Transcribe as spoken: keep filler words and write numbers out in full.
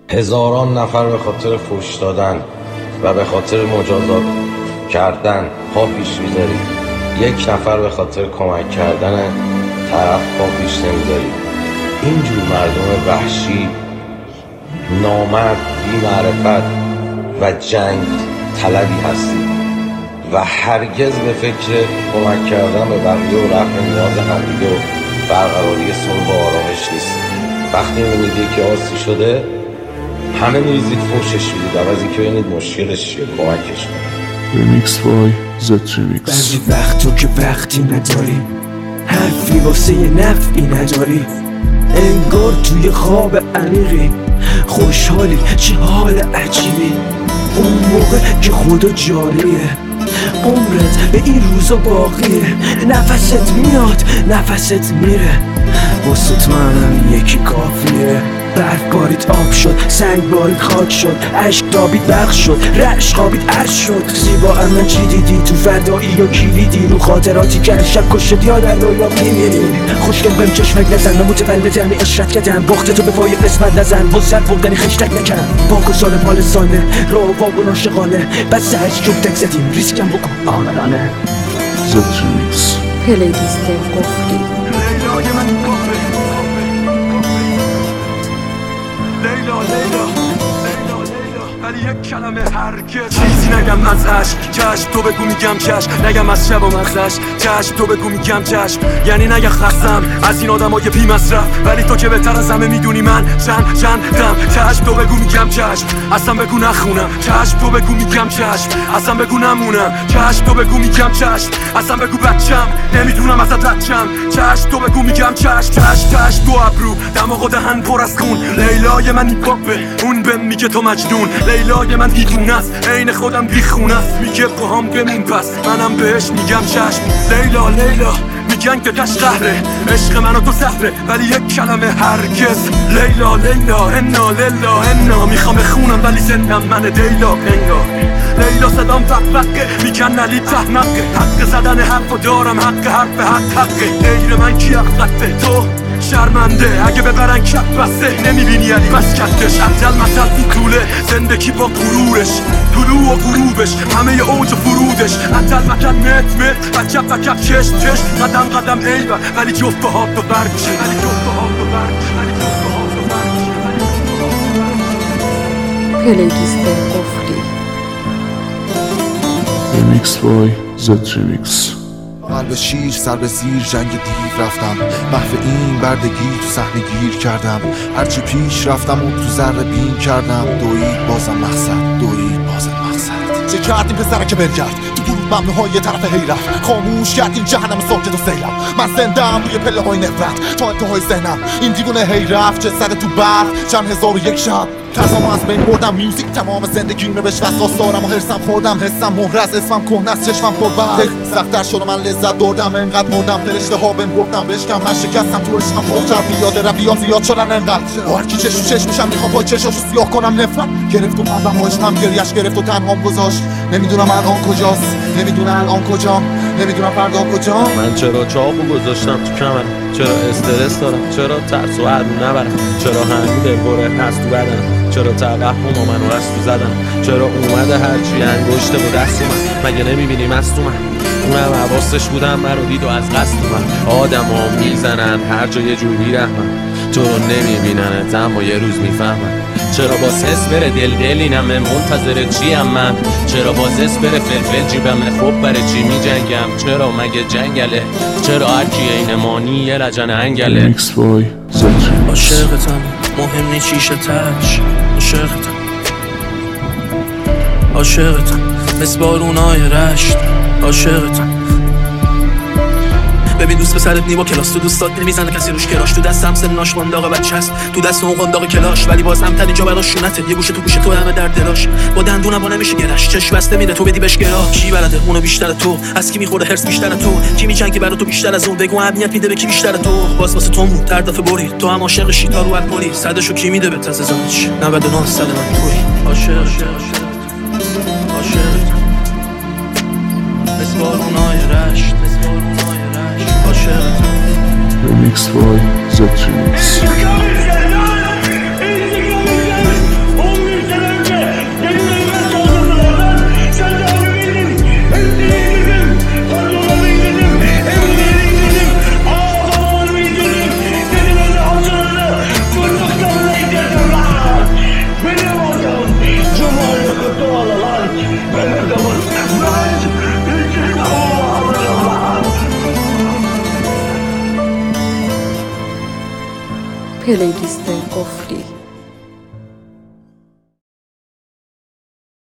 هزاران نفر به خاطر فحش دادن و به خاطر مجازات کردن پا پیش میذاری، یک نفر به خاطر کمک کردن طرف پا پیش نمیذاری. اینجور مردم وحشی، نامرد، بی معرفت و جنگ طلبی هستی و هرگز به فکر کمک کردن به بقیه و رفع نیاز همدیگه و برقراری صلح و آرامش نیست. وقتی میبینید یکی آسی شده همه میریزید فوشش میدید، عوضی که ببینید مشکلش چیه کمکش کنید. ریمیکس بای زت ریمیکس. بعضی وقت تو که وقتی نداری، حرفی واسه یه نفعی نداری، انگار توی خواب عمیقی، خوشحالی چه حال عجیبی. اون موقع که خدا جاریه، عمرت به این روزا باقیه، نفست میاد نفست میره، واسه تو هم یکی کافیه. برف بارید آب شد، سنگ بارید خاک شد، عشق دابید برق شد، رعش خوابید عرش شد. زیبا من چی دیدی تو فردایی یا کلیدی، رو خاطراتی که شب کشت یا در رویا میمیری. خوشگل بهم چشمک نزن، متولدم اشرت کردم، باخت تو به پای قسمت نزن، وزد بردنی خشتک نکن. بانک و سال پال سانه، رو واگون عاشقانه، بس سرش جب تک زدیم ریسکم بکن آمدانه. زت ریمیکس. پلیلیست قفلی. لیلای من قفلی، لیلا لیلا لیلا لیلا، ولی یک کلمه هرگز چیزی نگم از عشق. چشم تو بگو میگم چشم، نگم از شب و مغزش. چشم تو بگو میگم چشم، یعنی نگه خستم از این آدم های بی مصرف، ولی تو که بهتر از همه میدونی من چند چندم. چشم تو بگو میگم چشم، اصلا بگو نخونم. چشم تو بگو میگم چشم، اصلا بگو نمونم. چشم تو بگو میگم چشم، اصلا بگو بچم، نمیدونم ازت بچم. چشم تو بگو میگم چشم، چشم چشم دو ابرو، دماغ و دهن پر از خون. لیلای من هیپاپه، اون بهم میگه تو مجنون. لیلای من دیوونه است، عین خودم بیخونه است، میگه باهام بمون پس منم بهش میگم چشم. لیلا لیلا میگن که کش قهره، عشق من و تو سهره، ولی یک کلمه هرگز. لیلا لیلا انا لیلا انا، میخوام بخونم ولی زندم من دیلا انگار. لیلا صدام فقفقه، میگن نلی تحمقه، حق زدن حرف و دارم، حق حرف حق حقه. غیر من کی حقته؟ تو شرمنده اگه ببرن کت بسته، نمیبینی علی بس کتش. عجل مطل تو طوله زندگی با غرورش، طلوع و غروبش، همه اوج و فرودش. عجل مطل مت مت، وکب وکب چشت چشت، قدم قدم ایوه، ولی جفت به هات و برگشه، ولی جفت به هات و برگشه، ولی جفت به هات و برگشه. پلیلیست قفلی. ریمیکس بای زت ریمیکس. قلب شیر سر به زیر جنگ دیو رفتم، محو این بردگی تو صحنه گیر کردم. هرچی پیش رفتم و تو ذره بین کردم، دوید بازم مقصد، دوید بازم مقصد. چه کردیم پسره که برگرد تو گروه ممنوعهای یه طرف هی رفت، خاموش کردیم جهنم ساکت و سیلم. من زندم روی پله های نفرت تا انتهای ذهنم، این دیوونه هی رفت چه سر تو برف چند هزار و یک شب. ترسامو از بین بردم، میوزیک تمام زندگیمه بهش وسواس دارم و هرسم خوردم، حسم مهر از اسمم کهنه است، چشمم پربرق. سخت‌تر شد و من لذت بردم، انقدر مردم فرشته ها بهم گفتم بشکم. من شکستم تو عشقم، فوق‌تر بیاده رویام زیاد شدن انقدر، با هر کی چشم چشم میشم میخوام پای چشاشو سیاه کنم. نفرت گرفت و قلبم و عشقم گریش گرفت و تنهام گذاشت. نمیدونم الان کجاست، نمیدونم الان کجام، نمیدونم فردا کجام. من چرا چاقو گذاشتم تو کمرم، چرا استرس دارم، چرا ترس و عدو نبرم، چرا همین دلبره هست تو بدنم، چرا توهم و منو رستو زدم، چرا اومده هرچی انگشته و دست من. مگه نمیبینی مستومن؟ اونم حواسش بودم منو دید و از قصد من. آدم ها میزنن هر جا یه جور میرحمن، تو رو نمیبیننت اما یه روز میفهمن. چرا با سس بره دل دلینم، منتظر چیم من؟ چرا با سس بره فلفل جیبمه، خب برای چی میجنگم؟ چرا مگه جنگله؟ چرا هرکی این مانی یه لجن انگله؟ ریمیکس بای زت ریمیکس. عاشقتم مهم نی چیشه تش، عاشقتم عاشقتم مثل بارونای رشت، عاشقتم. ببین دوست پسرت نی با کلاس، تو دوستات نمیزنه کسی روش کراش. تو دستم سناش قنداق بچه است، تو دست اون قنداق کلاش، ولی باز هم تنی جا براش شونته. یه گوشه تو گوشه تو همه در دلاش، با دندونم با نمیشه گرش. چشم بسته میره تو بدی بهش گراه. کی بلده اونو بیشتر تو؟ از کی میخوره هرس بیشتر تو؟ کی میجنگه برا تو بیشتر از اون؟ بگو اهمیت میده به کی بیشتر تو؟ باز واسه تو مون تر دفعه برید، تو هم عاشق شیتا رو الکلی. صدشو کی میده به تزازش؟ نود و نه صد من توی عاشق عاشق عاشق مثل بارونای رشت، مثل بارونای رشت، عاشقتم. ریمیکس بای زت ریمیکس. پلیلیست قفلی.